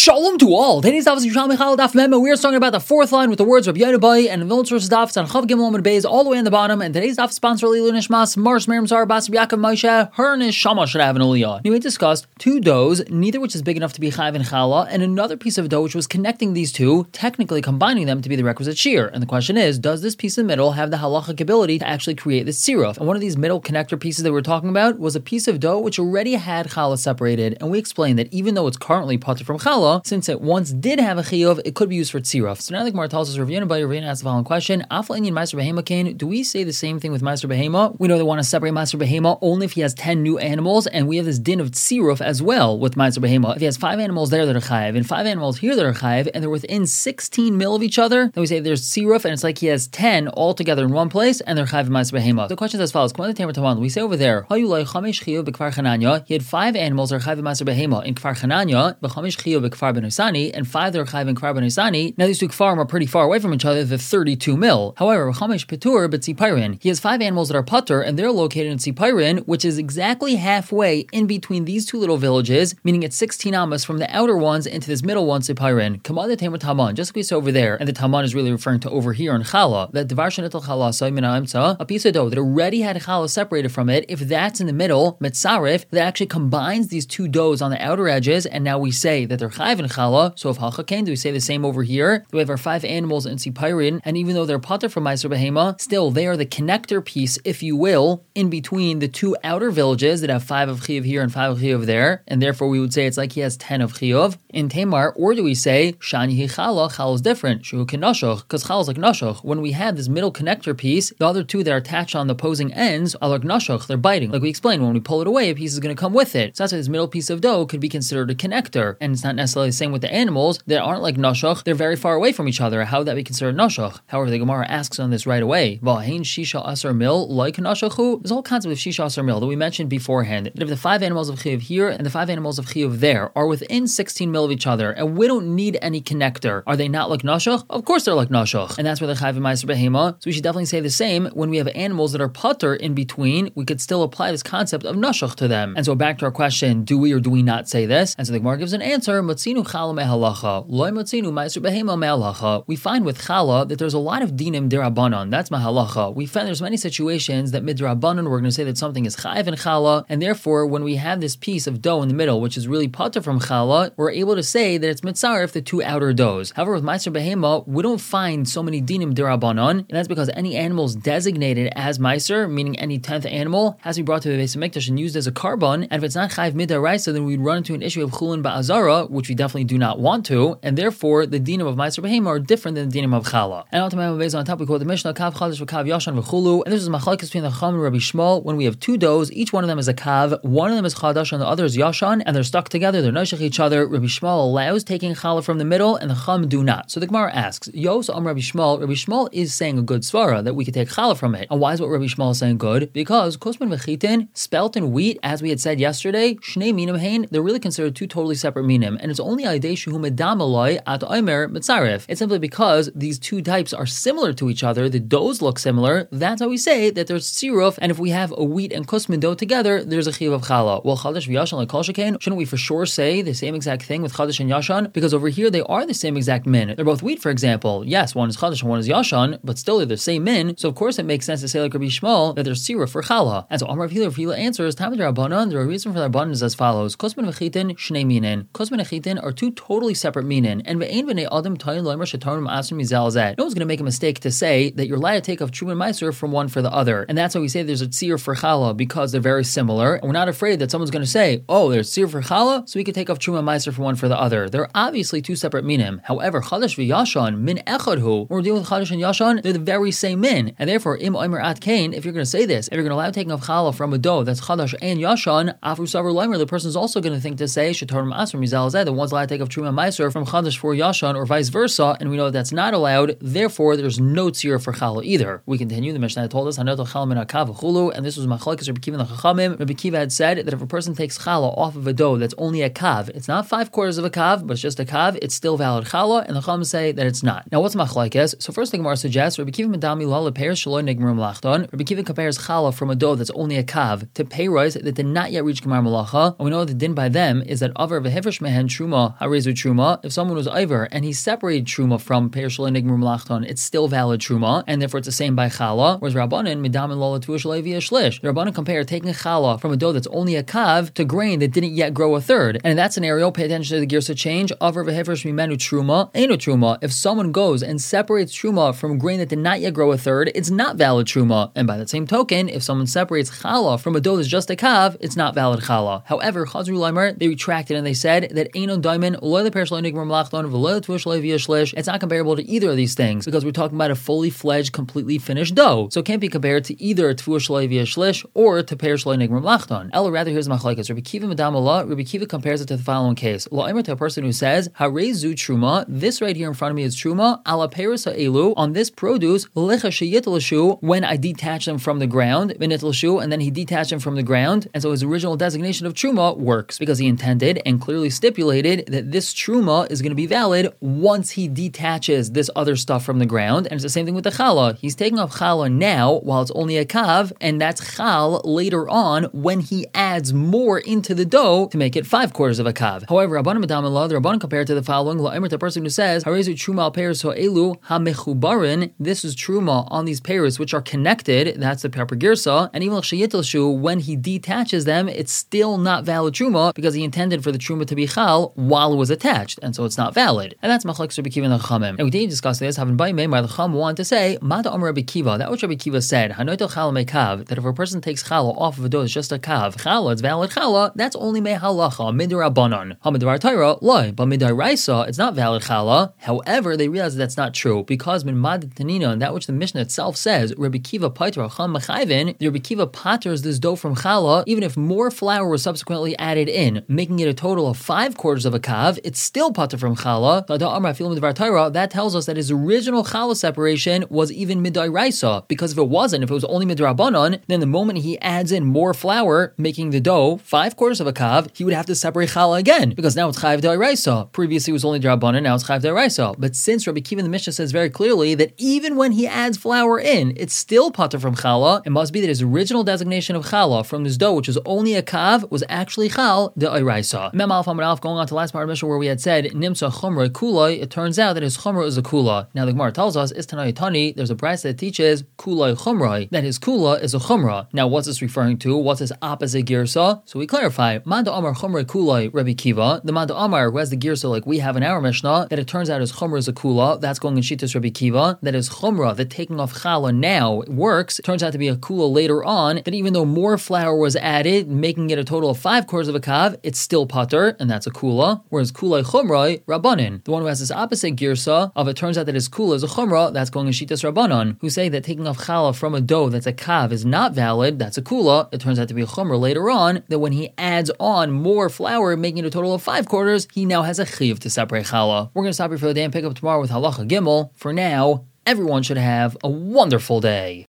Shalom to all. Today's daf is Yerushalmi Chal Daf Mem. We are talking about the fourth line with the words Rabbi Yonabai and the Vilna source daf. It's on Chav Gimel Amud Beis all the way in the bottom. And today's daf is sponsored Lilu Nishmas Mars Miriam Zar Bas Yaakov Moshe. Her Neshama should have an Aliyah. We discussed two doughs, neither which is big enough to be Chayv and Chala, and another piece of dough which was connecting these two, technically combining them to be the requisite shear. And the question is, does this piece in the middle have the halachic ability to actually create this siruf? And one of these middle connector pieces that we were talking about was a piece of dough which already had Chala separated. And we explained that even though it's currently potter from Chala, since it once did have a chiyuv, it could be used for tziruf. So now the Gemara tells us, Rav Yonabai asks the following question: Afal Inyan Meiser Behema Kain. Do we say the same thing with Meiser Behema? We know they want to separate Meiser Behema only if he has 10 new animals, and we have this din of tziruf as well with Meiser Behema. If he has 5 animals there that are chayiv, and 5 animals here that are chayiv, and they're within 16 mil of each other, then we say there's tziruf, and it's like he has 10 all together in one place, and they're chayiv in Meiser Behema. The question is as follows: we say over there, he had 5 animals that are chayiv in Meiser Behema in Kfar Chananya, and 5 that are chayiv in Kfar Benisani. Now these two kfarim are pretty far away from each other, the 32 mil. However, Chamesh Petur but Tzipairin, he has 5 animals that are patur, and they're located in Tzipairin, which is exactly halfway in between these two little villages, meaning it's 16 amas from the outer ones into this middle one, Tzipairin. Kamad Tamer Taman, just like we saw over there, and the Taman is really referring to over here in Chala, that Devar Shanital Chala Saimina, a piece of dough that already had Chala separated from it, if that's in the middle, Metzarif, that actually combines these two doughs on the outer edges, and now we say that they're chayiv in Chala. So if Halcha Kain, do we say the same over here? We have our 5 animals in Tzipairin, and even though they're pater from Meiser Behema, still they are the connector piece, if you will, in between the two outer villages that have 5 of Chiyuv here and 5 of Chiyuv there, and therefore we would say it's like he has 10 of Chiyuv in Tamar. Or do we say Shani Hi Chala? Chala is different, Shu Kenashach, because Chala is like Nashach. When we have this middle connector piece, the other two that are attached on the opposing ends are like Nashach, they're biting. Like we explained, when we pull it away, a piece is going to come with it. So that's why this middle piece of dough could be considered a connector, and it's not necessarily the same with the animals that aren't like Nashach, they're very far away from each other. How would that be considered Nashach? However, the Gemara asks on this right away, V'ahin Shisha Asar Mil like Nashachu? This whole concept of Shisha Asar Mil that we mentioned beforehand, that if the 5 animals of Chiyuv here and the 5 animals of Chiyuv there are within 16 mil of each other, and we don't need any connector, are they not like Nashach? Of course they're like Nashach, and that's where they're Chayiv Meiser Behema. So we should definitely say the same when we have animals that are patur in between. We could still apply this concept of Nashach to them. And so back to our question, do we or do we not say this? And so the Gemara gives an answer, Matzinu Chala Mehalacha, Loi Matzinu Meiser Behema Mehalacha. We find with Chala that there's a lot of dinim derabanan. That's Mahalacha. We find there's many situations that midrabanan we're going to say that something is chayiv in Chala, and therefore when we have this piece of dough in the middle, which is really pater from Chala, we're able to say that it's mitzaref the two outer doughs. However, with Meiser Behema, we don't find so many dinim derabanan, and that's because any animals designated as Meiser, meaning any 10th animal, has to be brought to the Beis Hamikdash and used as a carbon, and if it's not chayiv midaraisa, then we'd run into an issue of chulin ba'azara, which we definitely do not want to, and therefore the dinim of Meiser Behema are different than the dinim of Chala. And ultimately, on top, we quote the Mishnah, Kav Chadash v'Kav Yashan v'Chulu, and this is machlokes between the Chacham and Rabbi Shmuel. When we have 2 doughs, each one of them is a Kav, one of them is Chadash and the other is Yashan, and they're stuck together, they're noshech each other. Rabbi Shmuel allows taking Chala from the middle, and the Chacham do not. So the Gemara asks, Yos Rabbi Shmuel is saying a good svara, that we could take Chala from it. And why is what Rabbi Shmuel is saying good? Because Kosman v'Chitin, spelt and wheat, as we had said yesterday, Shnei Minim Hein, they're really considered 2 totally separate minim, and it's only Aidei Shehu Medam Aloi at Omer Mitzaref. It's simply because these 2 types are similar to each other, the doughs look similar, that's how we say that there's siruf, and if we have a wheat and kusmin dough together, there's a chiyuv of chala. Well, chadash v'yashan like kol shekain, shouldn't we for sure say the same exact thing with chadash and yashan? Because over here they are the same exact min. They're both wheat, for example. Yes, one is chadash and one is yashan, but still they're the same min, so of course it makes sense to say like Rabbi Shmuel that there's siruf for chala. And so Amar Rav Hila answers, Tam Rabbanan, the reason for the Rabbanan is as follows, kusmin v'chitin shnei minin. Kusmin and chitin are 2 totally separate minin, and ve'ein v'nei adam tayin loimer shetarim asrim mizal zed. No one's going to make a mistake to say that you're allowed to take off Truma and Meiser from one for the other. And that's why we say there's a tzir for Chala, because they're very similar. And we're not afraid that someone's going to say, oh, there's tzir for Chala, so we can take off Truma and Meiser from one for the other. They're obviously 2 separate minim. However, Chadash v'Yashan, min echadhu, when we're dealing with Chadash and Yashan, they're the very same min. And therefore, im oimer at kain, if you're going to say this, if you're going to allow taking off Chala from a dough that's Chadash and Yashan, afru savar leimer, the person's also going to think to say, shetarim asr mizal zed, the one's allowed to take off Truma and Meiser from Chadash for Yashan, or vice versa, and we know that that's not allowed, therefore there's no tzir for Chala either. We continue, the Mishnah told us, and this was machlokes Rabbi Kiva and the Chachamim. Rabbi Kiva had said that if a person takes Chala off of a dough that's only a kav, it's not 5/4 of a kav, but it's just a kav, it's still valid Chala, and the Chachamim say that it's not. Now what's machlokes? So first the Gemara suggests, Rabbi Kiva Medami Lala pairs Shaloi Negmar Malachton. Rabbi Kiva compares Chala from a dough that's only a kav to peiros that did not yet reach Gemar Malacha, and we know the din by them is that Avar v'Hefresh Mehen Truma truma, harezu truma. If someone was over and he separated truma from peir shalei nigmar melachton, it's still valid truma, and therefore it's the same by challah. Whereas Rabbanan midam and lola tuah shalei via shlish. The Rabbanan compare taking a challah from a dough that's only a kav to grain that didn't yet grow a third. And in that scenario, pay attention to the girsa change. Avar v'hefresh mimenu truma, eno truma. If someone goes and separates truma from grain that did not yet grow a third, it's not valid truma. And by that same token, if someone separates challah from a dough that's just a kav, it's not valid challah. However, Chazru Leimer, they retracted and they said that eno diamond, loy the peir shalei nigmar melachton, v'loy tuah shalei via shlish. It's not comparable to either of these things because we're talking about a fully fledged, completely finished dough. So it can't be compared to either tuah shalei via shlish or to peir shalei nigmar melachton. Ella, rather, here's machlekes. Rabbi Kiva madam Allah, Rabbi Kiva compares it to the following case. La'omer, to a person who says, harezu truma, this right here in front of me is truma, ala peris ha'elu, on this produce, lecha sheyitlashu, when I detach them from the ground, v'nitlashu, and then he detached them from the ground, and so his original designation of truma works, because he intended and clearly stipulated that this truma is going to be valid once he detaches this other stuff from the ground, and it's the same thing with the challah. He's taking off challah now, while it's only a kav, and that's chal later on, when he adds more into the dough to make it 5/4 of a kav. However, Rabbanan Madam Allah, the Rabbanan compared to the following, La'omer, to a person who says, Harezu truma al peris ha'elu ha'mechubarin, this is truma on these peris which are connected, that's the proper girsa, and even l'shayitelshu, when he detaches them, it's still not valid truma, because he intended for the truma to be chal while it was attached, and so it's not valid. And that's machlekes Rabbi Kiva and the Chachamim. And we didn't discuss this, having by Meimar, the Chacham wanted to say, Mata Amar Rabbi Kiva, that which Rabbi Kiva said, Hanoitel challah mekav, that if a person takes challah off of a dough, it's just a kav, challah, it's valid challah, that's only me halacha, midirabanan. Hamidvar Torah, loy, but midiraisa, it's not valid challah. However, they realize that's not true, because min mad tanina, and that which the Mishnah itself says, Rabbi Kiva pater cham mechayvin, the Rabbi Kiva paters this dough from challah, even if more flour was subsequently added in, making it a total of 5/4 of a kav, it's still pater from challah. That tells us that his original challah separation was even midiraisa, because if it wasn't, if it was only midrabanan, then the moment he adds in more flour, making the dough 5/4 of a kav, he would have to separate challah again, because now it's chayiv d'oraisa. Previously it was only drabanan, now it's chayiv d'oraisa. But since Rabbi Kiva in the Mishnah says very clearly that even when he adds flour in, it's still pater from challah, it must be that his original designation of challah from this dough, which was only a kav, was actually chal d'oraisa. Mem Alf Amar Alf, going on to the last part of the Mishnah where we had said nimsa chumra kulai, it turns out that his chumra is a kula. Now the Gemara tells us, Istanai Tani, there's a brayso that teaches kulai chumrai, that his kula is a chumra. Now what's this referring to? What's his opposite girsa? So we clarify, Manda Amar chumra kulai Rabbi Kiva, the Manda Amar who has the girsa like we have in our Mishnah, that it turns out his chumra is a kula, that's going in Shittas Rabbi Kiva, that his chumra, the taking off challah now works, it turns out to be a kula later on, that even though more flour was added, making it a total of 5/4 of a kav, it's still pater, and that's a kula, whereas kulai chumrai, rabbanin. The one who has this opposite girsa of it turns out that his kula is a chumra, that's going in Shittas Rabbanon, who say that taking off challah from a dough that's a kav is not valid, that's a kula, it turns out to be a chumra later on, that when he adds on more flour, making it a total of 5/4, he now has a chiv to separate challah. We're going to stop here for the day and pick up tomorrow with halacha gimel. For now, everyone should have a wonderful day.